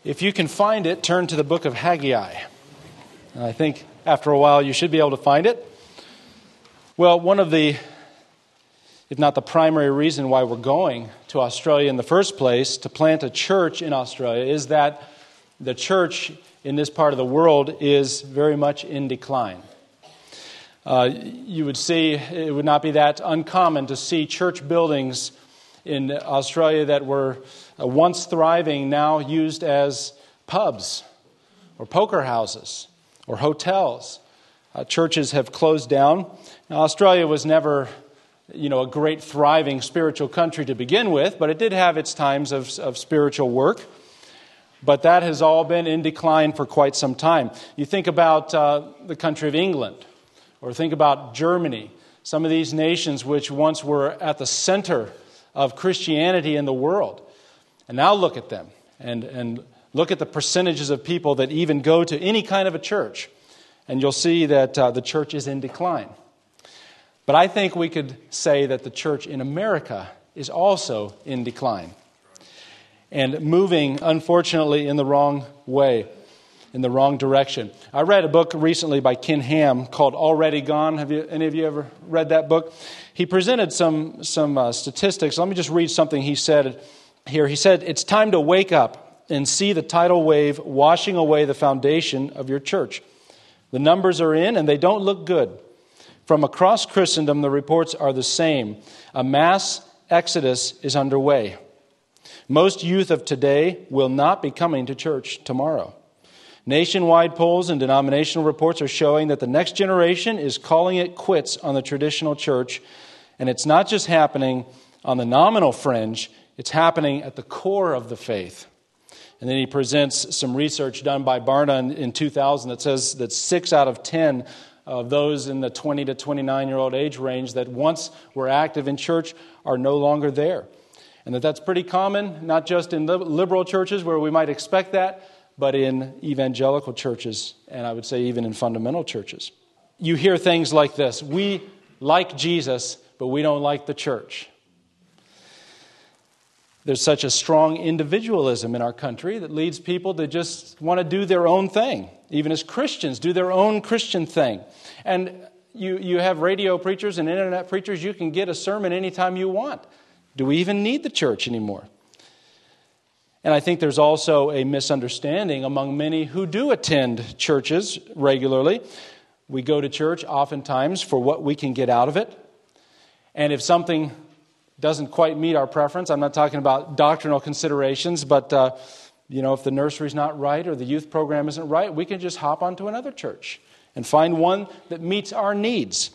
If you can find it, turn to the book of Haggai. And I think after a while you should be able to find it. Well, one of the, if not the primary reason why we're going to Australia in the first place, to plant a church in Australia, is that the church in this part of the world is very much in decline. You would see, it would not be that uncommon to see church buildings in Australia that were once thriving, now used as pubs or poker houses or hotels. Churches have closed down. Now, Australia was never, a great thriving spiritual country to begin with, but it did have its times of spiritual work. But that has all been in decline for quite some time. You think about the country of England, or think about Germany, some of these nations which once were at the center of Christianity in the world. And now look at them, and look at the percentages of people that even go to any kind of a church, and you'll see that the church is in decline. But I think we could say that the church in America is also in decline, and moving, unfortunately, in the wrong way, in the wrong direction. I read a book recently by Ken Ham called Already Gone. Have any of you ever read that book? He presented some statistics. Let me just read something he said here. He said, "It's time to wake up and see the tidal wave washing away the foundation of your church. The numbers are in and they don't look good. From across Christendom, the reports are the same. A mass exodus is underway. Most youth of today will not be coming to church tomorrow. Nationwide polls and denominational reports are showing that the next generation is calling it quits on the traditional church, and it's not just happening on the nominal fringe, it's happening at the core of the faith." And then he presents some research done by Barna in 2000 that says that 6 out of 10 of those in the 20 to 29-year-old age range that once were active in church are no longer there. And that's pretty common, not just in liberal churches where we might expect that, but in evangelical churches, and I would say even in fundamental churches. You hear things like this: we like Jesus, but we don't like the church. There's such a strong individualism in our country that leads people to just want to do their own thing. Even as Christians, do their own Christian thing. And you have radio preachers and internet preachers, you can get a sermon anytime you want. Do we even need the church anymore? And I think there's also a misunderstanding among many who do attend churches regularly. We go to church oftentimes for what we can get out of it. And if something doesn't quite meet our preference, I'm not talking about doctrinal considerations, but if the nursery's not right or the youth program isn't right, we can just hop onto another church and find one that meets our needs.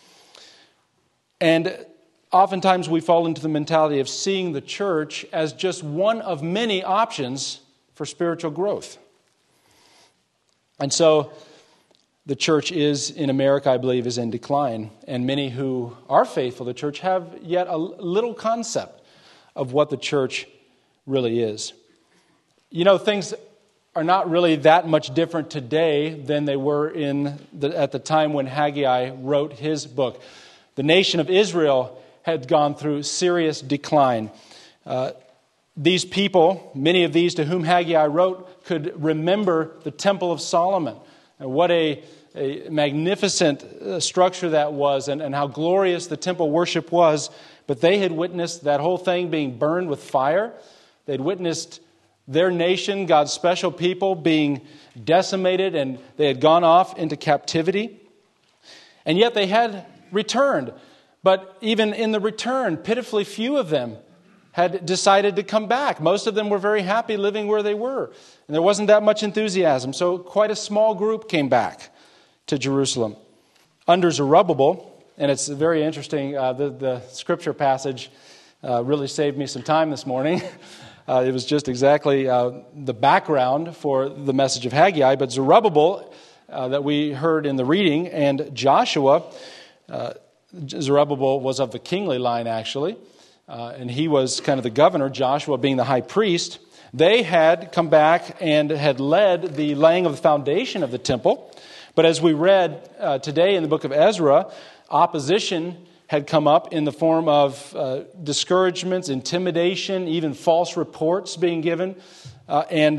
And oftentimes we fall into the mentality of seeing the church as just one of many options for spiritual growth. And so the church in America, I believe, is in decline. And many who are faithful to the church have yet a little concept of what the church really is. Things are not really that much different today than they were at the time when Haggai wrote his book. The nation of Israel had gone through serious decline. These people, many of these to whom Haggai wrote, could remember the Temple of Solomon. And what a magnificent structure that was, and how glorious the temple worship was. But they had witnessed that whole thing being burned with fire. They'd witnessed their nation, God's special people, being decimated, and they had gone off into captivity. And yet they had returned. But even in the return, pitifully few of them had decided to come back. Most of them were very happy living where they were. And there wasn't that much enthusiasm. So quite a small group came back to Jerusalem. Under Zerubbabel, and it's very interesting, the scripture passage really saved me some time this morning. It was just exactly the background for the message of Haggai. But Zerubbabel, that we heard in the reading, and Joshua, Zerubbabel was of the kingly line, actually. And he was kind of the governor, Joshua being the high priest. They had come back and had led the laying of the foundation of the temple. But as we read today in the book of Ezra, opposition had come up in the form of discouragements, intimidation, even false reports being given. And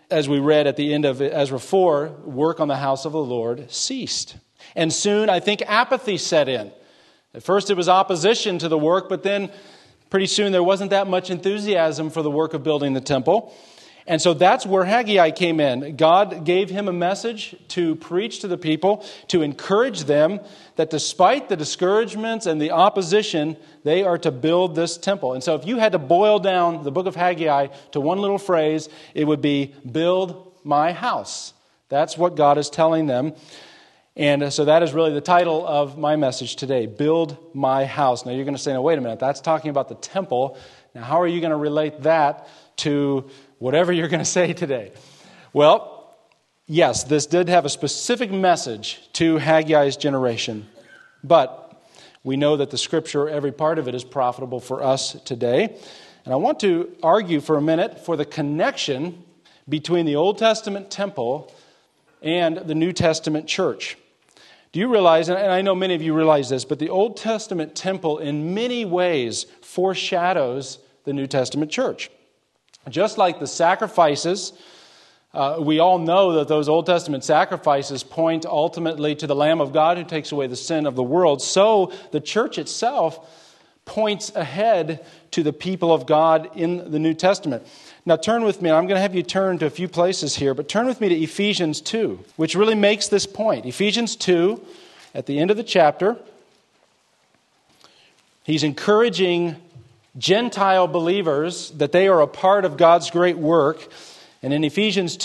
as we read at the end of Ezra 4, work on the house of the Lord ceased. And soon, I think, apathy set in. At first, it was opposition to the work, but then pretty soon there wasn't that much enthusiasm for the work of building the temple. And so that's where Haggai came in. God gave him a message to preach to the people, to encourage them that despite the discouragements and the opposition, they are to build this temple. And so if you had to boil down the book of Haggai to one little phrase, it would be, build my house. That's what God is telling them. And so that is really the title of my message today, Build My House. Now you're going to say, no, wait a minute, that's talking about the temple. Now how are you going to relate that to whatever you're going to say today? Well, yes, this did have a specific message to Haggai's generation. But we know that the Scripture, every part of it, is profitable for us today. And I want to argue for a minute for the connection between the Old Testament temple and the New Testament church. Do you realize, and I know many of you realize this, but the Old Testament temple in many ways foreshadows the New Testament church. Just like the sacrifices, we all know that those Old Testament sacrifices point ultimately to the Lamb of God who takes away the sin of the world. So the church itself points ahead to the people of God in the New Testament. Now turn with me, I'm going to have you turn to a few places here, but turn with me to Ephesians 2, which really makes this point. Ephesians 2, at the end of the chapter, he's encouraging Gentile believers that they are a part of God's great work. And in Ephesians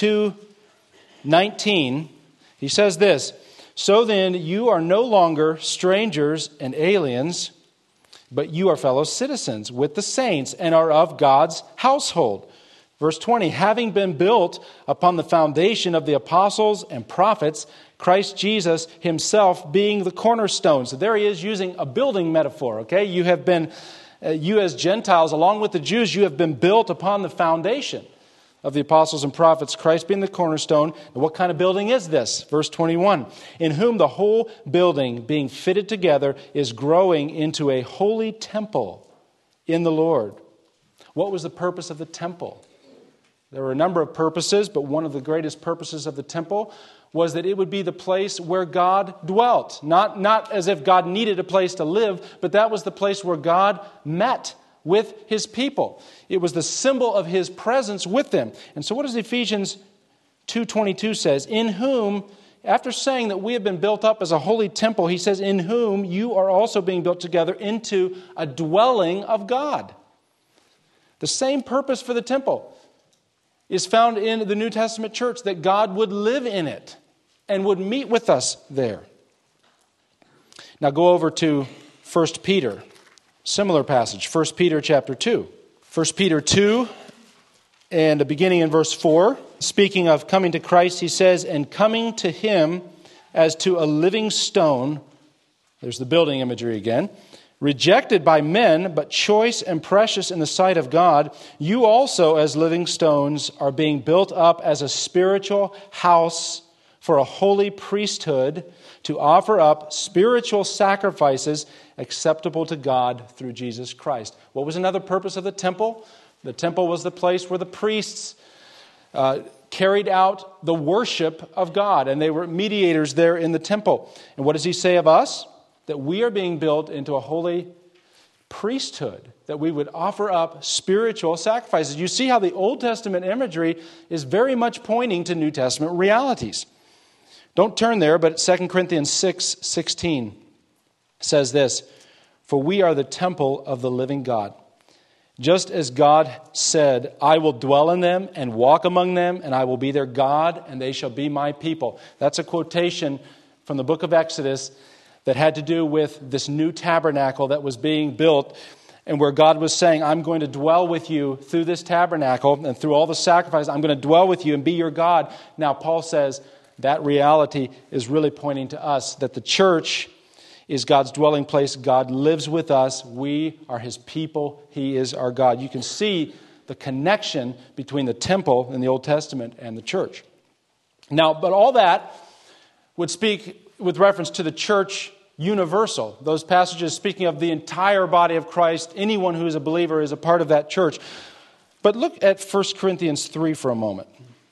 2:19, he says this, "So then you are no longer strangers and aliens, but you are fellow citizens with the saints and are of God's household." Verse 20, "Having been built upon the foundation of the apostles and prophets, Christ Jesus himself being the cornerstone." So there he is using a building metaphor, okay? You have been, you as Gentiles, along with the Jews, you have been built upon the foundation of the apostles and prophets, Christ being the cornerstone. And what kind of building is this? Verse 21, "In whom the whole building being fitted together is growing into a holy temple in the Lord." What was the purpose of the temple? There were a number of purposes, but one of the greatest purposes of the temple was that it would be the place where God dwelt. Not as if God needed a place to live, but that was the place where God met with his people. It was the symbol of his presence with them. And so what does Ephesians 2:22 says? "In whom," after saying that we have been built up as a holy temple, he says, "In whom you are also being built together into a dwelling of God." The same purpose for the temple is found in the New Testament church, that God would live in it and would meet with us there. Now go over to 1 Peter, similar passage, 1 Peter chapter 2. 1 Peter 2, and beginning in verse 4, speaking of coming to Christ, he says, "And coming to him as to a living stone," there's the building imagery again, "rejected by men, but choice and precious in the sight of God, you also as living stones are being built up as a spiritual house for a holy priesthood to offer up spiritual sacrifices acceptable to God through Jesus Christ." What was another purpose of the temple? The temple was the place where the priests carried out the worship of God, and they were mediators there in the temple. And what does he say of us? That we are being built into a holy priesthood, that we would offer up spiritual sacrifices. You see how the Old Testament imagery is very much pointing to New Testament realities. Don't turn there, but 2 Corinthians 6:16 says this, "For we are the temple of the living God. Just as God said, I will dwell in them and walk among them, and I will be their God, and they shall be my people." That's a quotation from the book of Exodus that had to do with this new tabernacle that was being built, and where God was saying, "I'm going to dwell with you through this tabernacle and through all the sacrifices. I'm going to dwell with you and be your God." Now Paul says that reality is really pointing to us, that the church is God's dwelling place. God lives with us. We are his people. He is our God. You can see the connection between the temple in the Old Testament and the church. Now, but all that would speak with reference to the church universal. Those passages speaking of the entire body of Christ. Anyone who is a believer is a part of that church. But look at 1 Corinthians 3 for a moment.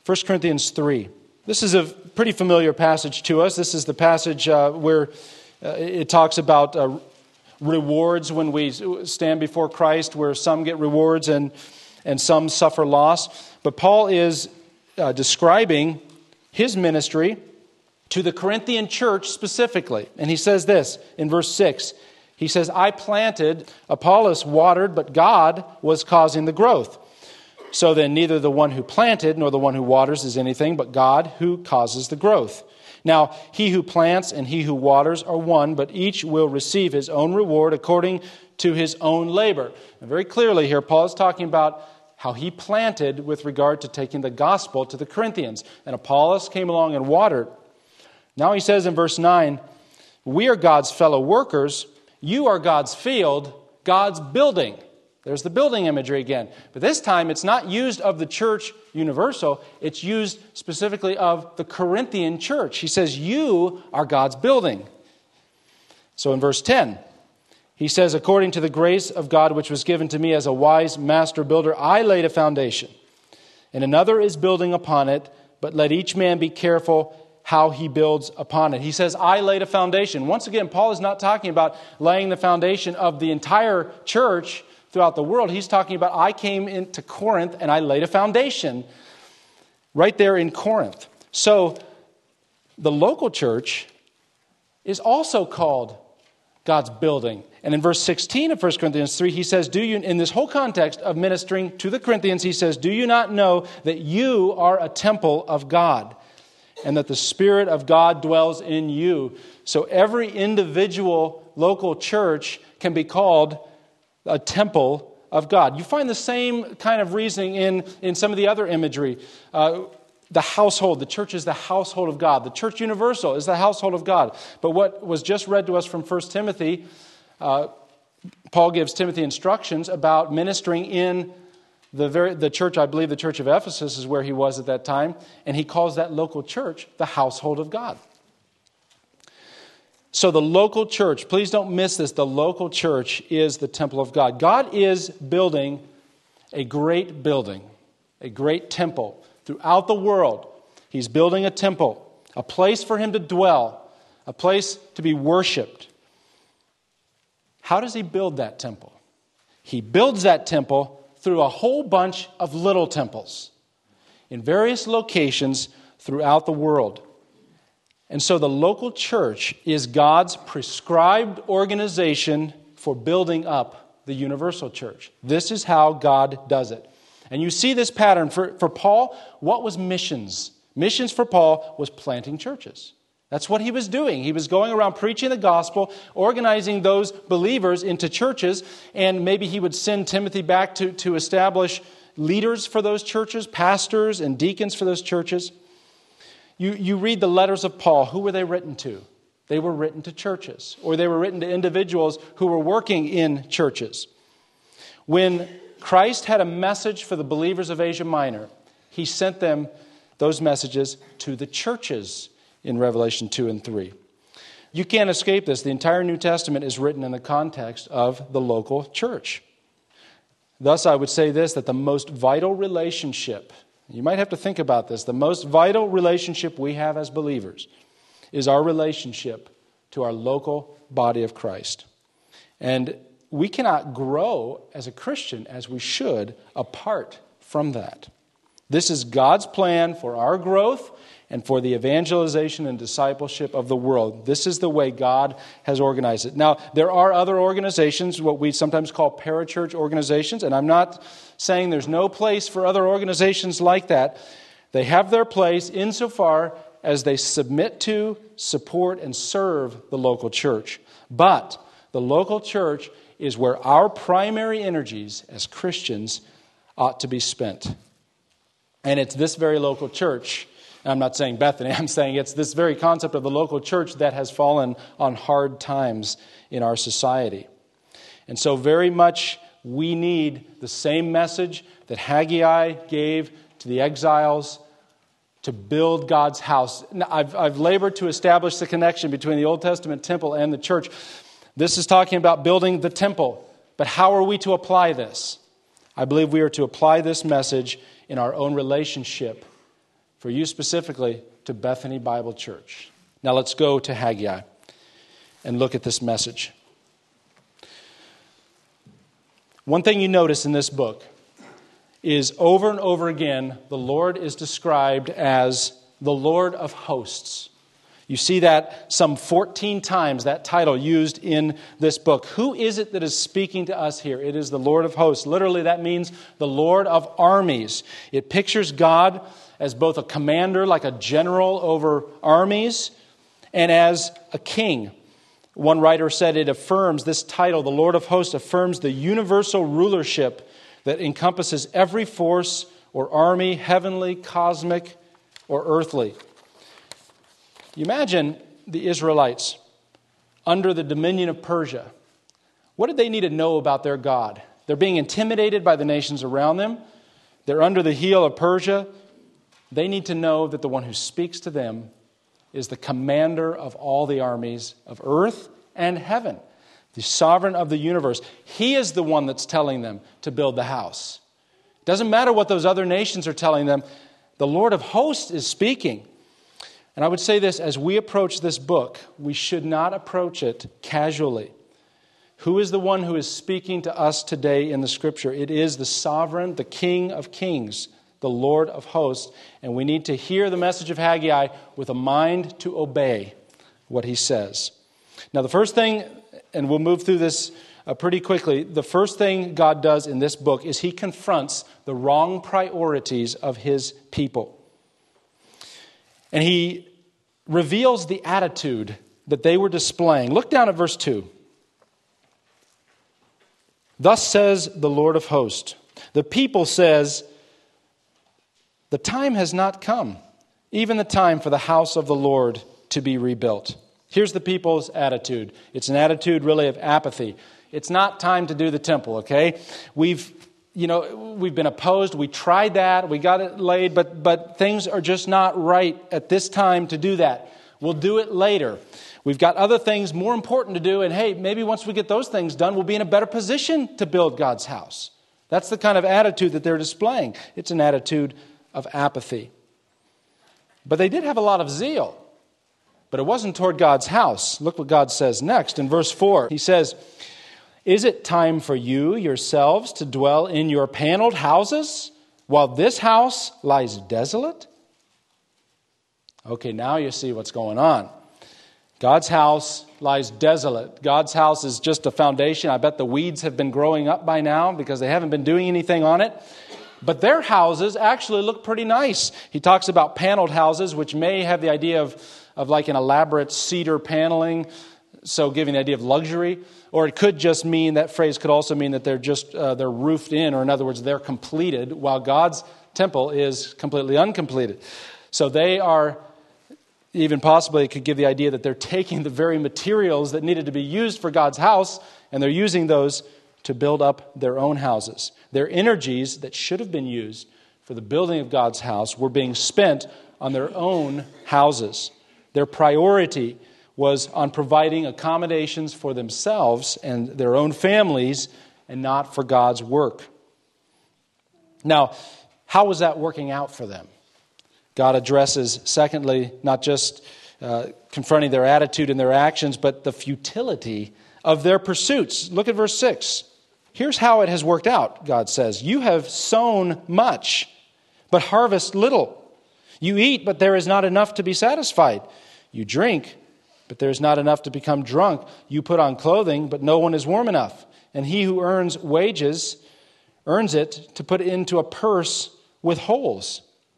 1 Corinthians 3. This is a pretty familiar passage to us. This is the passage where it talks about rewards when we stand before Christ, where some get rewards and some suffer loss. But Paul is describing his ministry to the Corinthian church specifically. And he says this in verse 6. He says, I planted, Apollos watered, but God was causing the growth. So then neither the one who planted nor the one who waters is anything, but God who causes the growth. Now, he who plants and he who waters are one, but each will receive his own reward according to his own labor. And very clearly here, Paul is talking about how he planted with regard to taking the gospel to the Corinthians. And Apollos came along and watered. Now he says in verse 9, we are God's fellow workers. You are God's field, God's building. There's the building imagery again. But this time it's not used of the church universal. It's used specifically of the Corinthian church. He says, you are God's building. So in verse 10, he says, according to the grace of God which was given to me as a wise master builder, I laid a foundation, and another is building upon it, but let each man be careful how he builds upon it. He says, I laid a foundation. Once again, Paul is not talking about laying the foundation of the entire church throughout the world. He's talking about, I came into Corinth and I laid a foundation right there in Corinth. So the local church is also called God's building. And in verse 16 of 1 Corinthians 3, he says, in this whole context of ministering to the Corinthians, he says, do you not know that you are a temple of God and that the Spirit of God dwells in you? So every individual local church can be called a temple of God. You find the same kind of reasoning in some of the other imagery. The household, the church is the household of God. The church universal is the household of God. But what was just read to us from 1 Timothy, Paul gives Timothy instructions about ministering in the church. I believe the church of Ephesus is where he was at that time. And he calls that local church the household of God. So the local church, please don't miss this, the local church is the temple of God. God is building, a great temple throughout the world. He's building a temple, a place for him to dwell, a place to be worshipped. How does he build that temple? He builds that temple through a whole bunch of little temples in various locations throughout the world. And so the local church is God's prescribed organization for building up the universal church. This is how God does it. And you see this pattern. For Paul, what was missions? Missions for Paul was planting churches. That's what he was doing. He was going around preaching the gospel, organizing those believers into churches, and maybe he would send Timothy back to establish leaders for those churches, pastors and deacons for those churches. You read the letters of Paul. Who were they written to? They were written to churches, or they were written to individuals who were working in churches. When Christ had a message for the believers of Asia Minor, he sent them those messages to the churches in Revelation 2 and 3. You can't escape this. The entire New Testament is written in the context of the local church. Thus, I would say this, that the most vital relationship, you might have to think about this, the most vital relationship we have as believers is our relationship to our local body of Christ. And we cannot grow as a Christian as we should apart from that. This is God's plan for our growth and for the evangelization and discipleship of the world. This is the way God has organized it. Now, there are other organizations, what we sometimes call parachurch organizations, and I'm not saying there's no place for other organizations like that. They have their place insofar as they submit to, support, and serve the local church. But the local church is where our primary energies as Christians ought to be spent. And it's this very local church, and I'm not saying Bethany, I'm saying it's this very concept of the local church that has fallen on hard times in our society. And so very much we need the same message that Haggai gave to the exiles to build God's house. Now, I've labored to establish the connection between the Old Testament temple and the church. This is talking about building the temple. But how are we to apply this? I believe we are to apply this message in our own relationship for you specifically to Bethany Bible Church. Now let's go to Haggai and look at this message. One thing you notice in this book is over and over again, the Lord is described as the Lord of hosts. You see that some 14 times, that title used in this book. Who is it that is speaking to us here? It is the Lord of hosts. Literally, that means the Lord of armies. It pictures God as both a commander, like a general over armies, and as a king. One writer said it affirms, this title, the Lord of hosts, affirms the universal rulership that encompasses every force or army, heavenly, cosmic, or earthly. You imagine the Israelites under the dominion of Persia. What did they need to know about their God? They're being intimidated by the nations around them. They're under the heel of Persia. They need to know that the one who speaks to them is the commander of all the armies of earth and heaven, the sovereign of the universe. He is the one that's telling them to build the house. It doesn't matter what those other nations are telling them. The Lord of hosts is speaking. And I would say this, as we approach this book, we should not approach it casually. Who is the one who is speaking to us today in the Scripture? It is the sovereign, the King of kings, the Lord of hosts. And we need to hear the message of Haggai with a mind to obey what he says. Now the first thing, and we'll move through this pretty quickly, the first thing God does in this book is he confronts the wrong priorities of his people. And he reveals the attitude that they were displaying. Look down at verse 2. Thus says the Lord of hosts. The people says, the time has not come, even the time for the house of the Lord to be rebuilt. Here's the people's attitude. It's an attitude really of apathy. It's not time to do the temple, okay? We've been opposed. We tried that. We got it laid, but things are just not right at this time to do that. We'll do it later. We've got other things more important to do, and hey, maybe once we get those things done, we'll be in a better position to build God's house. That's the kind of attitude that they're displaying. It's an attitude of apathy. But they did have a lot of zeal, but it wasn't toward God's house. Look what God says next in verse 4. He says, is it time for you yourselves to dwell in your paneled houses while this house lies desolate? Okay, now you see what's going on. God's house lies desolate. God's house is just a foundation. I bet the weeds have been growing up by now because they haven't been doing anything on it. But their houses actually look pretty nice. He talks about paneled houses, which may have the idea of like an elaborate cedar paneling, so giving the idea of luxury. Or it could just mean, that phrase could also mean that they're roofed in, or in other words, they're completed, while God's temple is completely uncompleted. So they are, even possibly it could give the idea that they're taking the very materials that needed to be used for God's house, and they're using those to build up their own houses. Their energies that should have been used for the building of God's house were being spent on their own houses. Their priority was on providing accommodations for themselves and their own families and not for God's work. Now, how was that working out for them? God addresses, secondly, not just confronting their attitude and their actions, but the futility of their pursuits. Look at verse 6. Here's how it has worked out, God says. You have sown much, but harvest little. You eat, but there is not enough to be satisfied. You drink, but there is not enough to become drunk. You put on clothing, but no one is warm enough. And he who earns wages earns it to put into a purse with holes.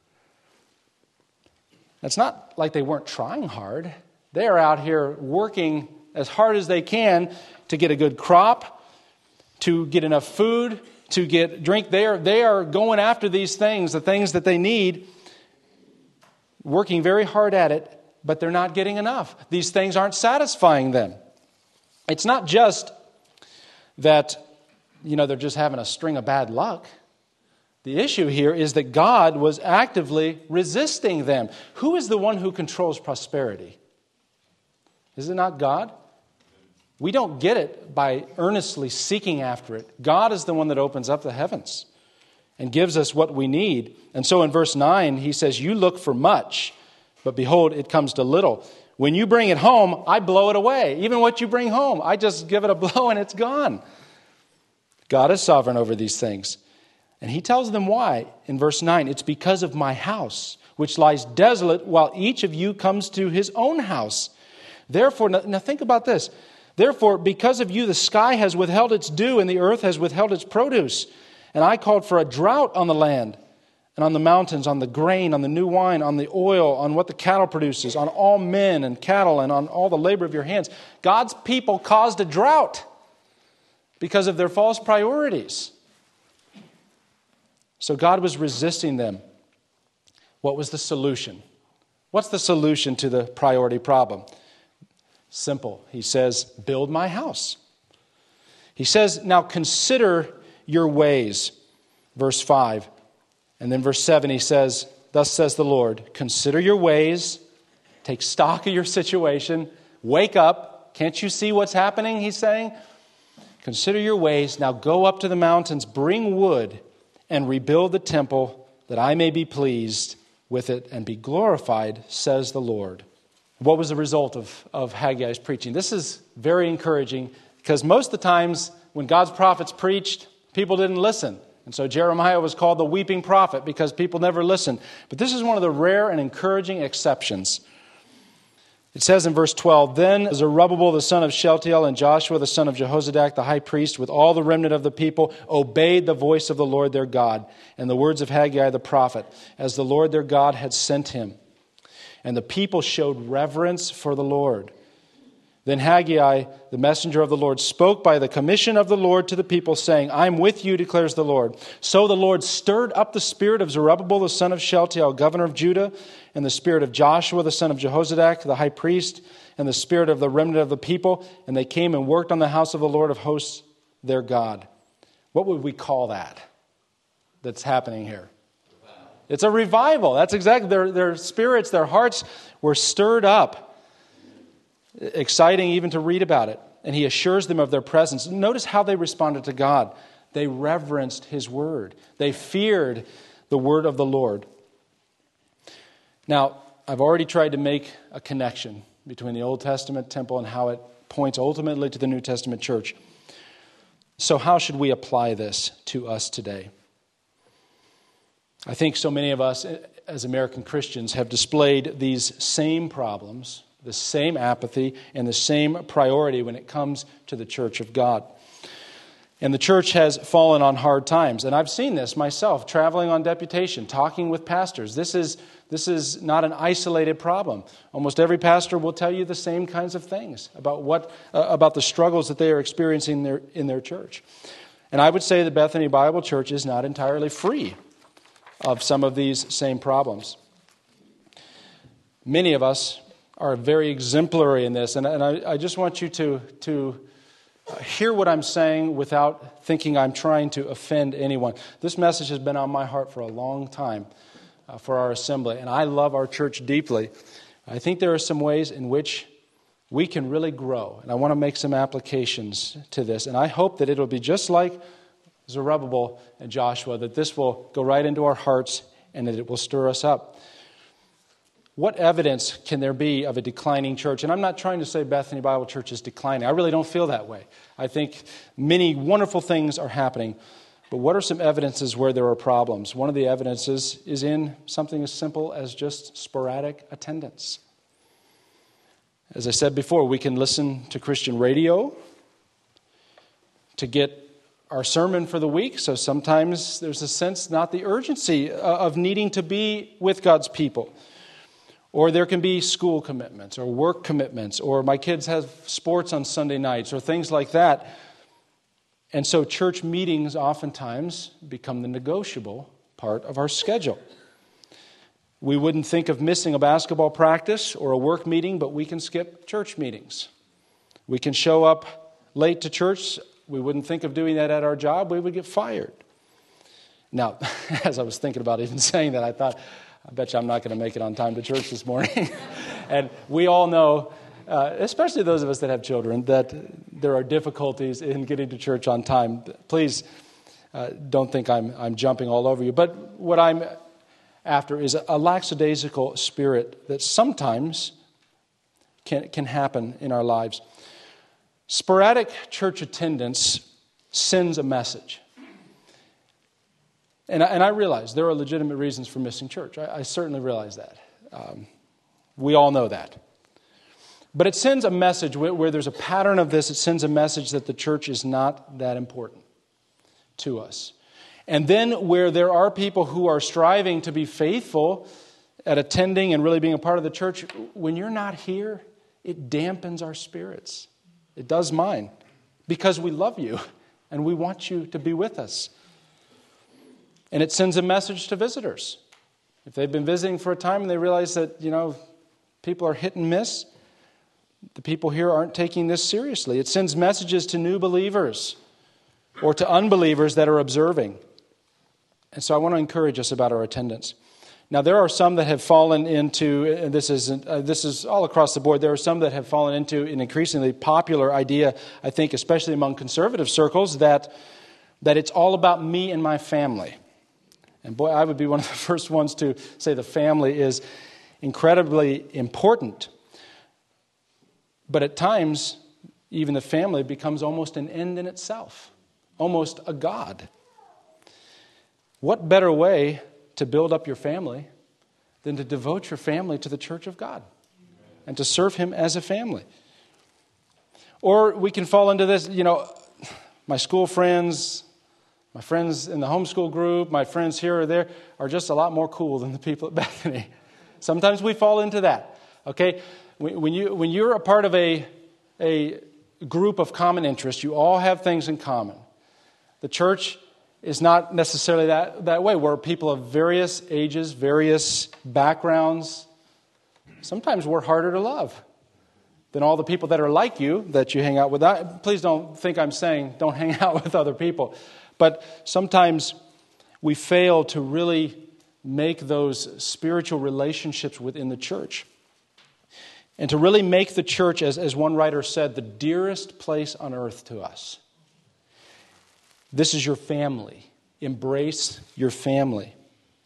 It's not like they weren't trying hard. They are out here working as hard as they can to get a good crop, to get enough food, to get drink. They are going after these things, the things that they need, working very hard at it, but they're not getting enough. These things aren't satisfying them. It's not just that, they're just having a string of bad luck. The issue here is that God was actively resisting them. Who is the one who controls prosperity? Is it not God? We don't get it by earnestly seeking after it. God is the one that opens up the heavens. and gives us what we need. And so in verse 9, he says, you look for much, but behold, it comes to little. When you bring it home, I blow it away. Even what you bring home, I just give it a blow and it's gone. God is sovereign over these things. And he tells them why in verse 9. It's because of my house, which lies desolate, while each of you comes to his own house. Therefore, now think about this. Therefore, because of you, the sky has withheld its dew and the earth has withheld its produce. And I called for a drought on the land and on the mountains, on the grain, on the new wine, on the oil, on what the cattle produces, on all men and cattle, and on all the labor of your hands. God's people caused a drought because of their false priorities. So God was resisting them. What was the solution? What's the solution to the priority problem? Simple. He says, build my house. He says, now consider your ways. Verse 5. And then verse 7, he says, thus says the Lord, consider your ways, take stock of your situation, wake up. Can't you see what's happening, he's saying? Consider your ways. Now go up to the mountains, bring wood, and rebuild the temple, that I may be pleased with it and be glorified, says the Lord. What was the result of Haggai's preaching? This is very encouraging, because most of the times when God's prophets preached, people didn't listen. And so Jeremiah was called the weeping prophet because people never listened. But this is one of the rare and encouraging exceptions. It says in verse 12, then Zerubbabel the son of Shealtiel and Joshua the son of Jehozadak the high priest with all the remnant of the people obeyed the voice of the Lord their God and the words of Haggai the prophet, as the Lord their God had sent him. And the people showed reverence for the Lord. Then Haggai, the messenger of the Lord, spoke by the commission of the Lord to the people, saying, I'm with you, declares the Lord. So the Lord stirred up the spirit of Zerubbabel, the son of Shealtiel, governor of Judah, and the spirit of Joshua, the son of Jehozadak, the high priest, and the spirit of the remnant of the people, and they came and worked on the house of the Lord of hosts, their God. What would we call that that's happening here? It's a revival. That's exactly, their spirits, their hearts were stirred up. Exciting even to read about it. And he assures them of their presence. Notice how they responded to God. They reverenced his word. They feared the word of the Lord. Now, I've already tried to make a connection between the Old Testament temple and how it points ultimately to the New Testament church. So how should we apply this to us today? I think so many of us as American Christians have displayed these same problems, the same apathy, and the same priority when it comes to the church of God. And the church has fallen on hard times. And I've seen this myself, traveling on deputation, talking with pastors. This is not an isolated problem. Almost every pastor will tell you the same kinds of things about the struggles that they are experiencing in their church. And I would say the Bethany Bible Church is not entirely free of some of these same problems. Many of us are very exemplary in this. And I just want you to hear what I'm saying without thinking I'm trying to offend anyone. This message has been on my heart for a long time for our assembly. And I love our church deeply. I think there are some ways in which we can really grow. And I want to make some applications to this. And I hope that it'll be just like Zerubbabel and Joshua, that this will go right into our hearts and that it will stir us up. What evidence can there be of a declining church? And I'm not trying to say Bethany Bible Church is declining. I really don't feel that way. I think many wonderful things are happening. But what are some evidences where there are problems? One of the evidences is in something as simple as just sporadic attendance. As I said before, we can listen to Christian radio to get our sermon for the week. So sometimes there's a sense, not the urgency of needing to be with God's people. Or there can be school commitments or work commitments, or my kids have sports on Sunday nights or things like that. And so church meetings oftentimes become the negotiable part of our schedule. We wouldn't think of missing a basketball practice or a work meeting, but we can skip church meetings. We can show up late to church. We wouldn't think of doing that at our job. We would get fired. Now, as I was thinking about even saying that, I thought, I bet you I'm not going to make it on time to church this morning. And we all know, especially those of us that have children, that there are difficulties in getting to church on time. Please don't think I'm jumping all over you. But what I'm after is a lackadaisical spirit that sometimes can happen in our lives. Sporadic church attendance sends a message. And I realize there are legitimate reasons for missing church. I certainly realize that. We all know that. But it sends a message where there's a pattern of this. It sends a message that the church is not that important to us. And then where there are people who are striving to be faithful at attending and really being a part of the church, when you're not here, it dampens our spirits. It does mine. Because we love you and we want you to be with us. And it sends a message to visitors. If they've been visiting for a time and they realize that, people are hit and miss, the people here aren't taking this seriously. It sends messages to new believers or to unbelievers that are observing. And so I want to encourage us about our attendance. Now, there are some that have fallen into, and this is all across the board, there are some that have fallen into an increasingly popular idea, I think, especially among conservative circles, that it's all about me and my family. And boy, I would be one of the first ones to say the family is incredibly important. But at times, even the family becomes almost an end in itself, almost a god. What better way to build up your family than to devote your family to the church of God and to serve Him as a family? Or we can fall into this, my school friends, my friends in the homeschool group, my friends here or there are just a lot more cool than the people at Bethany. Sometimes we fall into that. Okay, when you're a part of a group of common interest, you all have things in common. The church is not necessarily that way, where people of various ages, various backgrounds, sometimes we're harder to love than all the people that are like you that you hang out with. Please don't think I'm saying don't hang out with other people. But sometimes we fail to really make those spiritual relationships within the church. And to really make the church, as one writer said, the dearest place on earth to us. This is your family. Embrace your family.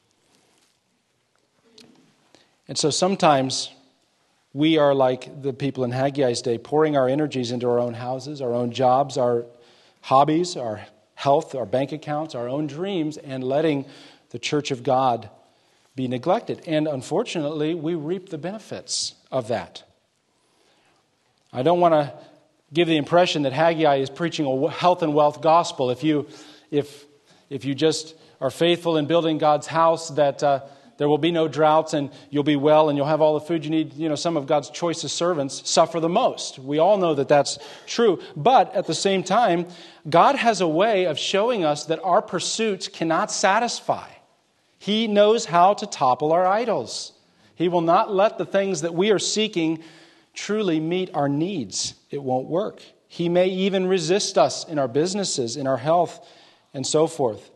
And so sometimes we are like the people in Haggai's day, pouring our energies into our own houses, our own jobs, our hobbies, our health, our bank accounts, our own dreams, and letting the church of God be neglected. And unfortunately, we reap the benefits of that. I don't want to give the impression that Haggai is preaching a health and wealth gospel. If you just are faithful in building God's house, that there will be no droughts and you'll be well and you'll have all the food you need. Some of God's choicest servants suffer the most. We all know that that's true. But at the same time, God has a way of showing us that our pursuits cannot satisfy. He knows how to topple our idols. He will not let the things that we are seeking truly meet our needs. It won't work. He may even resist us in our businesses, in our health, and so forth.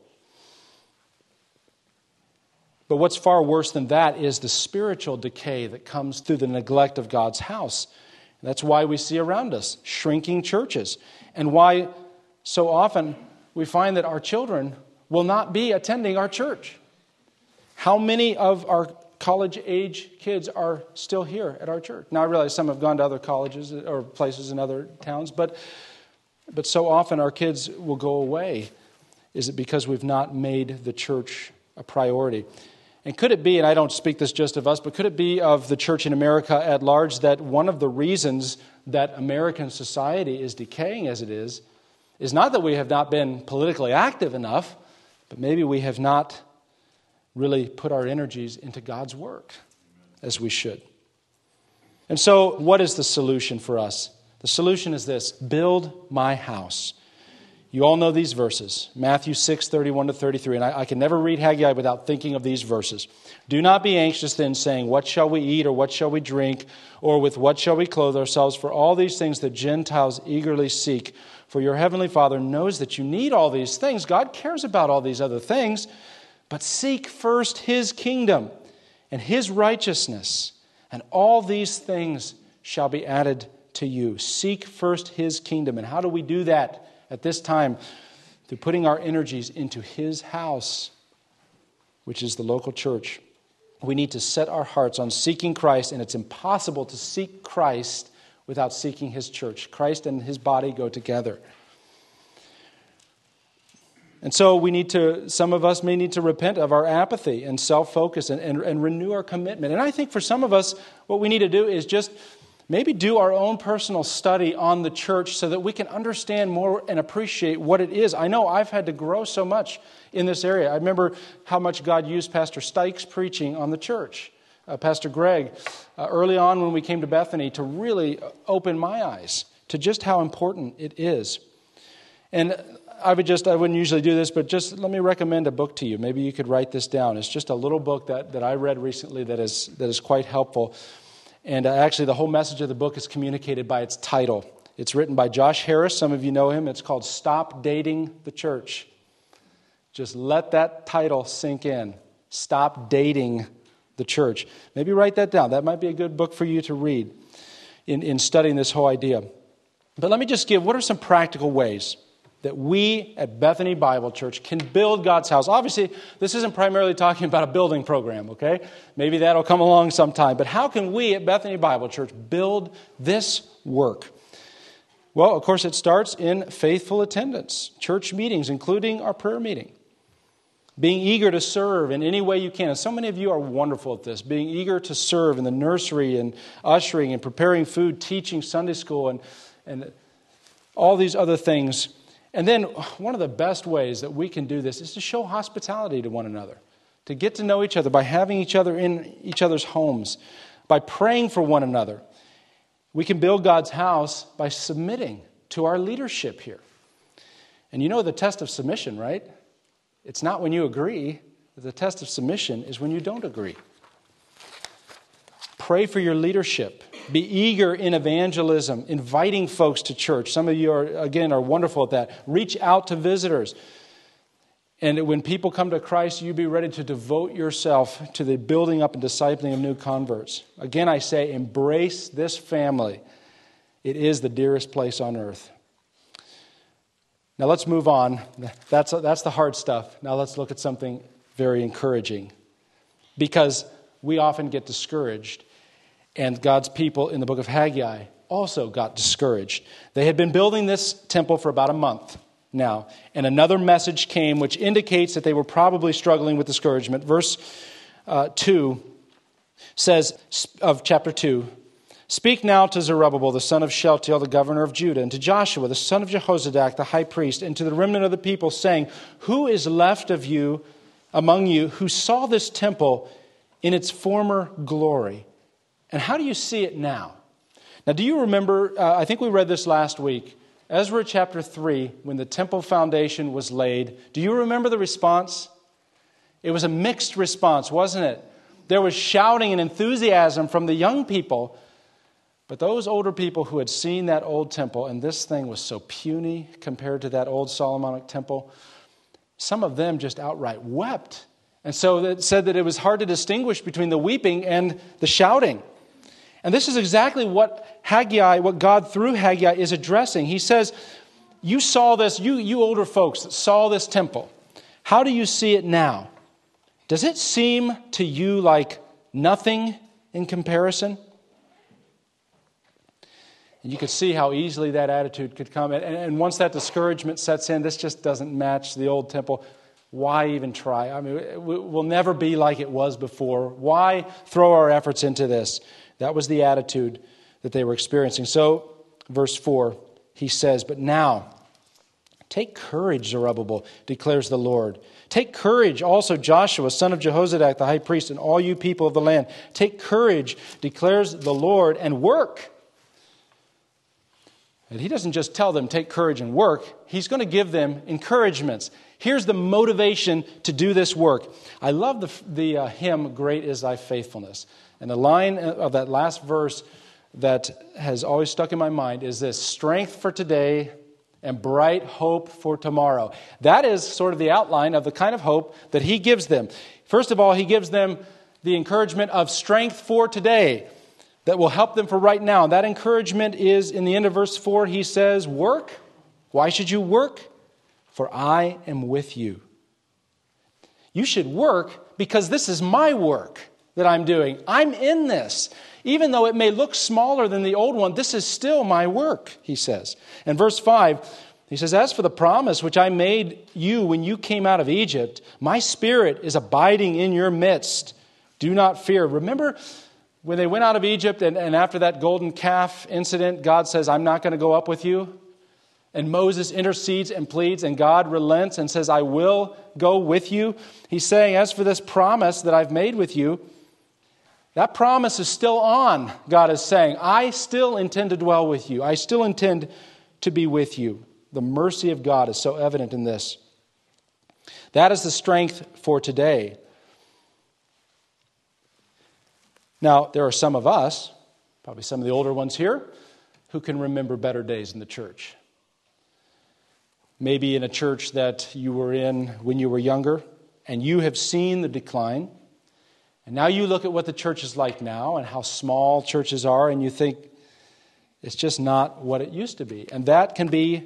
But what's far worse than that is the spiritual decay that comes through the neglect of God's house. That's why we see around us shrinking churches, and why so often we find that our children will not be attending our church. How many of our college-age kids are still here at our church? Now, I realize some have gone to other colleges or places in other towns, but so often our kids will go away. Is it because we've not made the church a priority? And could it be, and I don't speak this just of us, but could it be of the church in America at large that one of the reasons that American society is decaying as it is not that we have not been politically active enough, but maybe we have not really put our energies into God's work as we should. And so, what is the solution for us? The solution is this: build my house. You all know these verses, Matthew 6:31-33, and I can never read Haggai without thinking of these verses. Do not be anxious then, saying, what shall we eat, or what shall we drink, or with what shall we clothe ourselves? For all these things the Gentiles eagerly seek. For your heavenly Father knows that you need all these things. God cares about all these other things. But seek first His kingdom and His righteousness, and all these things shall be added to you. Seek first His kingdom. And how do we do that at this time? through putting our energies into His house, which is the local church. We need to set our hearts on seeking Christ, and it's impossible to seek Christ without seeking His church. Christ and His body go together. And so some of us may need to repent of our apathy and self-focus and renew our commitment. And I think for some of us, what we need to do is just maybe do our own personal study on the church so that we can understand more and appreciate what it is. I know I've had to grow so much in this area. I remember how much God used Pastor Stike's preaching on the church, Pastor Greg, early on when we came to Bethany, to really open my eyes to just how important it is. And I wouldn't usually do this, but just let me recommend a book to you. Maybe you could write this down. It's just a little book that I read recently that is quite helpful. And actually, the whole message of the book is communicated by its title. It's written by Josh Harris. Some of you know him. It's called Stop Dating the Church. Just let that title sink in. Stop Dating the Church. Maybe write that down. That might be a good book for you to read in studying this whole idea. But let me just what are some practical ways that we at Bethany Bible Church can build God's house. Obviously, this isn't primarily talking about a building program, okay? Maybe that'll come along sometime. But how can we at Bethany Bible Church build this work? Well, of course, it starts in faithful attendance, church meetings, including our prayer meeting. Being eager to serve in any way you can. And so many of you are wonderful at this. Being eager to serve in the nursery and ushering and preparing food, teaching Sunday school, and all these other things. And then one of the best ways that we can do this is to show hospitality to one another, to get to know each other by having each other in each other's homes, by praying for one another. We can build God's house by submitting to our leadership here. And you know the test of submission, right? It's not when you agree. The test of submission is when you don't agree. Pray for your leadership. Be eager in evangelism, inviting folks to church. Some of you are wonderful at that. Reach out to visitors. And when people come to Christ, you be ready to devote yourself to the building up and discipling of new converts. Again, I say, embrace this family. It is the dearest place on earth. Now let's move on. That's the hard stuff. Now let's look at something very encouraging. Because we often get discouraged. And God's people in the book of Haggai also got discouraged. They had been building this temple for about a month now. And another message came which indicates that they were probably struggling with discouragement. Verse 2 says of chapter 2, "Speak now to Zerubbabel, the son of Shealtiel, the governor of Judah, and to Joshua, the son of Jehozadak, the high priest, and to the remnant of the people, saying, Who is left of you among you who saw this temple in its former glory? And how do you see it now?" Now, do you remember, I think we read this last week, Ezra chapter 3, when the temple foundation was laid. Do you remember the response? It was a mixed response, wasn't it? There was shouting and enthusiasm from the young people, but those older people who had seen that old temple, and this thing was so puny compared to that old Solomonic temple, some of them just outright wept. And so it said that it was hard to distinguish between the weeping and the shouting. And this is exactly what God through Haggai is addressing. He says, you saw this, you older folks that saw this temple. How do you see it now? Does it seem to you like nothing in comparison? And you could see how easily that attitude could come. And once that discouragement sets in, this just doesn't match the old temple. Why even try? I mean, we'll never be like it was before. Why throw our efforts into this? That was the attitude that they were experiencing. So, verse 4, he says, "But now, take courage, Zerubbabel, declares the Lord. Take courage also, Joshua, son of Jehozadak, the high priest, and all you people of the land. Take courage, declares the Lord, and work." And he doesn't just tell them, take courage and work. He's going to give them encouragements. Here's the motivation to do this work. I love the hymn, "Great is Thy Faithfulness." And the line of that last verse that has always stuck in my mind is this: strength for today and bright hope for tomorrow. That is sort of the outline of the kind of hope that he gives them. First of all, he gives them the encouragement of strength for today that will help them for right now. And that encouragement is, in the end of verse 4, he says, work. Why should you work? for I am with you. You should work because this is my work that I'm doing. I'm in this. Even though it may look smaller than the old one, this is still my work, he says. And verse 5, he says, as for the promise which I made you when you came out of Egypt, my Spirit is abiding in your midst. Do not fear. Remember when they went out of Egypt and after that golden calf incident, God says, I'm not going to go up with you. And Moses intercedes and pleads, and God relents and says, I will go with you. He's saying, as for this promise that I've made with you, that promise is still on, God is saying. I still intend to dwell with you. I still intend to be with you. The mercy of God is so evident in this. That is the strength for today. Now, there are some of us, probably some of the older ones here, who can remember better days in the church. Maybe in a church that you were in when you were younger, and you have seen the decline. And now you look at what the church is like now and how small churches are, and you think it's just not what it used to be. And that can be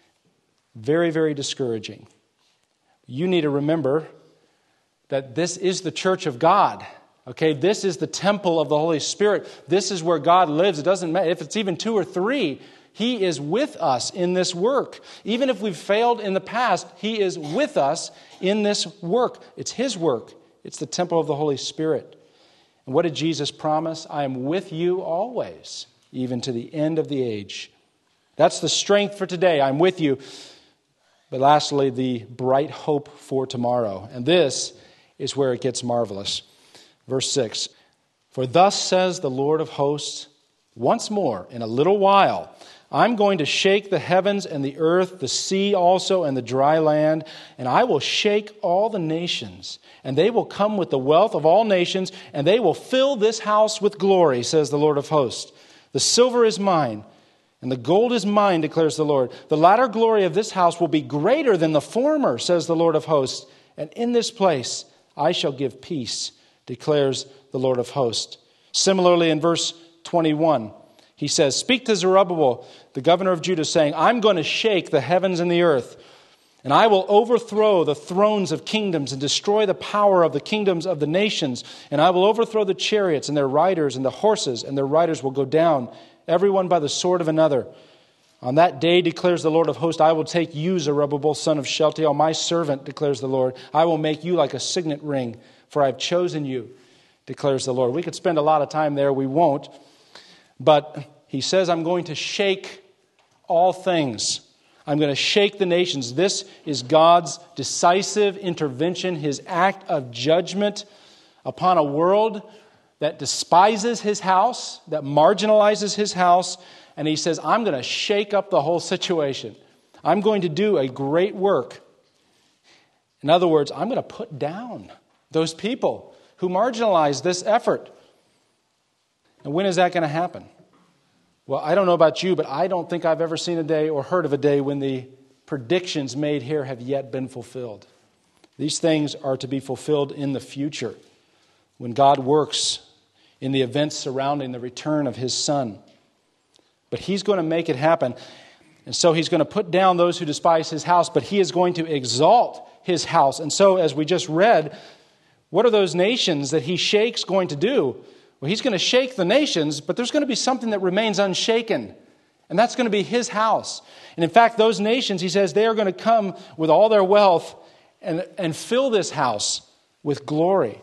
very, very discouraging. You need to remember that this is the church of God. Okay, this is the temple of the Holy Spirit. This is where God lives. It doesn't matter if it's even 2 or 3. He is with us in this work. Even if we've failed in the past, He is with us in this work. It's His work. It's the temple of the Holy Spirit. And what did Jesus promise? I am with you always, even to the end of the age. That's the strength for today. I'm with you. But lastly, the bright hope for tomorrow. And this is where it gets marvelous. Verse 6, for thus says the Lord of hosts, once more, in a little while, I'm going to shake the heavens and the earth, the sea also, and the dry land, and I will shake all the nations, and they will come with the wealth of all nations, and they will fill this house with glory, says the Lord of hosts. The silver is mine, and the gold is mine, declares the Lord. The latter glory of this house will be greater than the former, says the Lord of hosts. And in this place I shall give peace, declares the Lord of hosts. Similarly, in verse 21, he says, speak to Zerubbabel, the governor of Judah, saying, I'm going to shake the heavens and the earth, and I will overthrow the thrones of kingdoms and destroy the power of the kingdoms of the nations, and I will overthrow the chariots and their riders and the horses, and their riders will go down, everyone by the sword of another. On that day, declares the Lord of hosts, I will take you, Zerubbabel, son of Shealtiel, my servant, declares the Lord. I will make you like a signet ring, for I have chosen you, declares the Lord. We could spend a lot of time there. We won't. But he says, I'm going to shake all things. I'm going to shake the nations. This is God's decisive intervention, His act of judgment upon a world that despises His house, that marginalizes His house. And He says, I'm going to shake up the whole situation. I'm going to do a great work. In other words, I'm going to put down those people who marginalize this effort. And when is that going to happen? Well, I don't know about you, but I don't think I've ever seen a day or heard of a day when the predictions made here have yet been fulfilled. These things are to be fulfilled in the future when God works in the events surrounding the return of His Son. But He's going to make it happen. And so He's going to put down those who despise His house, but He is going to exalt His house. And so, as we just read, what are those nations that He shakes going to do? Well, He's going to shake the nations, but there's going to be something that remains unshaken. And that's going to be His house. And in fact, those nations, He says, they are going to come with all their wealth and fill this house with glory.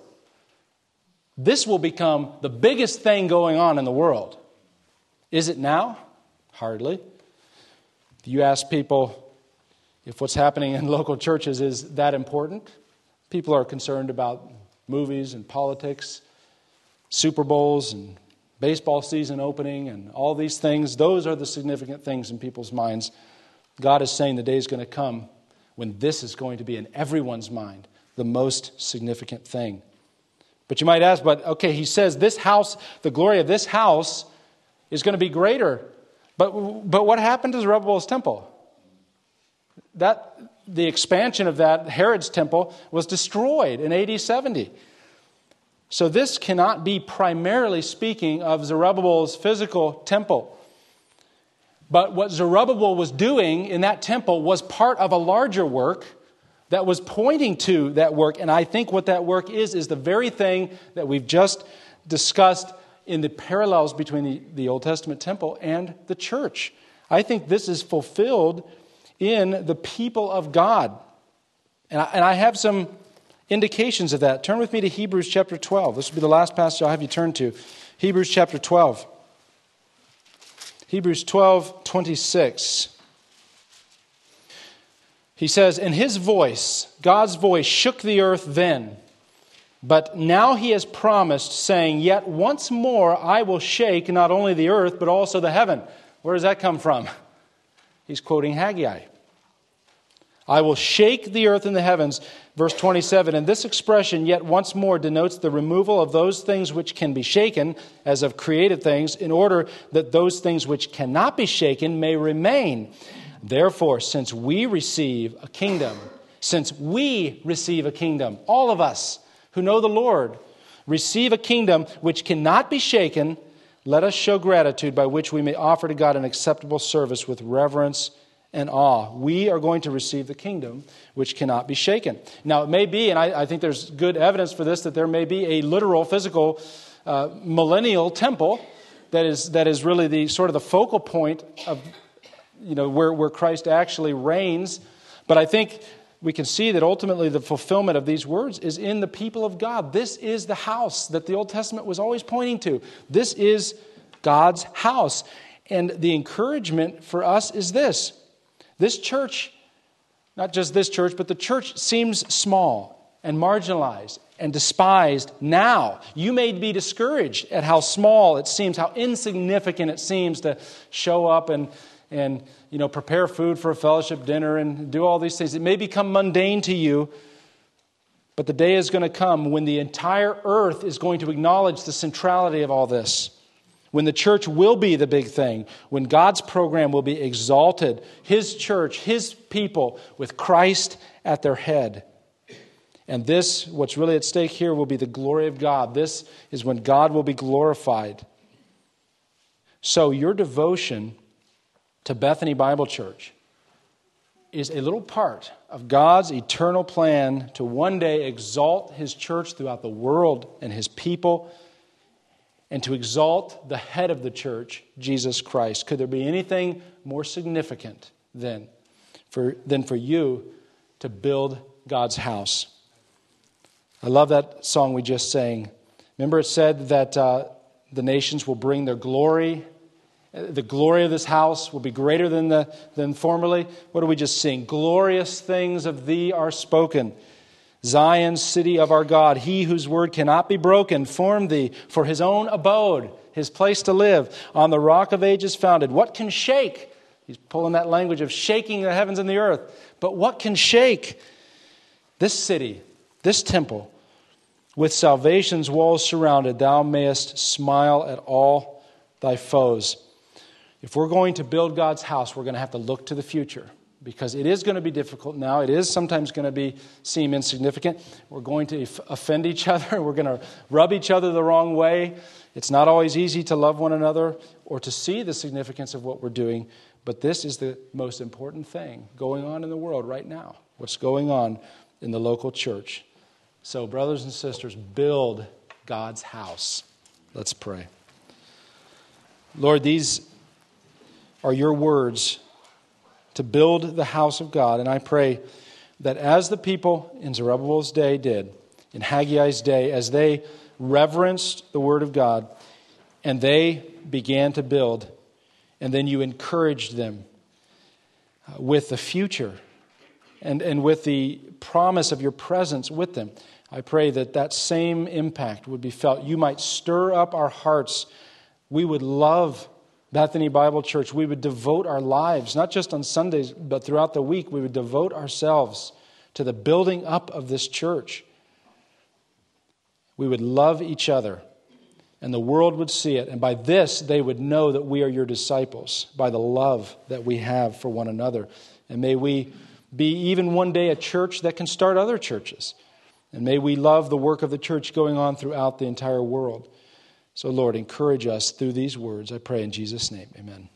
This will become the biggest thing going on in the world. Is it now? Hardly. If you ask people if what's happening in local churches is that important, people are concerned about movies and politics, Super Bowls and baseball season opening and all these things. Those are the significant things in people's minds. God is saying the day is going to come when this is going to be in everyone's mind the most significant thing. But you might ask, but okay, He says this house, the glory of this house is going to be greater. But what happened to Zerubbabel's temple? The expansion of that, Herod's temple, was destroyed in AD 70. So this cannot be primarily speaking of Zerubbabel's physical temple. But what Zerubbabel was doing in that temple was part of a larger work that was pointing to that work. And I think what that work is the very thing that we've just discussed in the parallels between the Old Testament temple and the church. I think this is fulfilled in the people of God. And I have some indications of that. Turn with me to Hebrews chapter 12. This will be the last passage I'll have you turn to. Hebrews chapter 12. Hebrews 12:26. He says, "And his voice, God's voice, shook the earth then. But now he has promised, saying, yet once more I will shake not only the earth, but also the heaven." Where does that come from? He's quoting Haggai. "I will shake the earth and the heavens." Verse 27, and this expression, "yet once more," denotes the removal of those things which can be shaken, as of created things, in order that those things which cannot be shaken may remain. Therefore, since we receive a kingdom, all of us who know the Lord receive a kingdom which cannot be shaken, let us show gratitude by which we may offer to God an acceptable service with reverence and awe. We are going to receive the kingdom which cannot be shaken. Now, it may be, and I think there's good evidence for this, that there may be a literal, physical, millennial temple that is really the sort of the focal point of, where Christ actually reigns. But I think we can see that ultimately the fulfillment of these words is in the people of God. This is the house that the Old Testament was always pointing to. This is God's house. And the encouragement for us is this. This church, not just this church, but the church seems small and marginalized and despised now. You may be discouraged at how small it seems, how insignificant it seems to show up and prepare food for a fellowship dinner and do all these things. It may become mundane to you, but the day is going to come when the entire earth is going to acknowledge the centrality of all this. When the church will be the big thing, when God's program will be exalted, His church, His people, with Christ at their head. And this, what's really at stake here, will be the glory of God. This is when God will be glorified. So your devotion to Bethany Bible Church is a little part of God's eternal plan to one day exalt His church throughout the world and His people, and to exalt the head of the church, Jesus Christ. Could there be anything more significant than for you to build God's house? I love that song we just sang. Remember it said that the nations will bring their glory. The glory of this house will be greater than formerly. What do we just sing? Glorious things of thee are spoken. Zion, city of our God, He whose word cannot be broken, formed thee for His own abode, His place to live, on the rock of ages founded. What can shake? He's pulling that language of shaking the heavens and the earth. But what can shake this city, this temple, with salvation's walls surrounded? Thou mayest smile at all thy foes. If we're going to build God's house, we're going to have to look to the future. Because it is going to be difficult now. It is sometimes going to seem insignificant. We're going to offend each other. We're going to rub each other the wrong way. It's not always easy to love one another or to see the significance of what we're doing. But this is the most important thing going on in the world right now. What's going on in the local church. So, brothers and sisters, build God's house. Let's pray. Lord, these are your words to build the house of God. And I pray that as the people in Zerubbabel's day did, in Haggai's day, as they reverenced the Word of God, and they began to build, and then you encouraged them with the future and with the promise of your presence with them, I pray that same impact would be felt. You might stir up our hearts. We would love Bethany Bible Church. We would devote our lives, not just on Sundays, but throughout the week. We would devote ourselves to the building up of this church. We would love each other, and the world would see it. And by this, they would know that we are your disciples, by the love that we have for one another. And may we be even one day a church that can start other churches. And may we love the work of the church going on throughout the entire world. So, Lord, encourage us through these words. I pray in Jesus' name. Amen.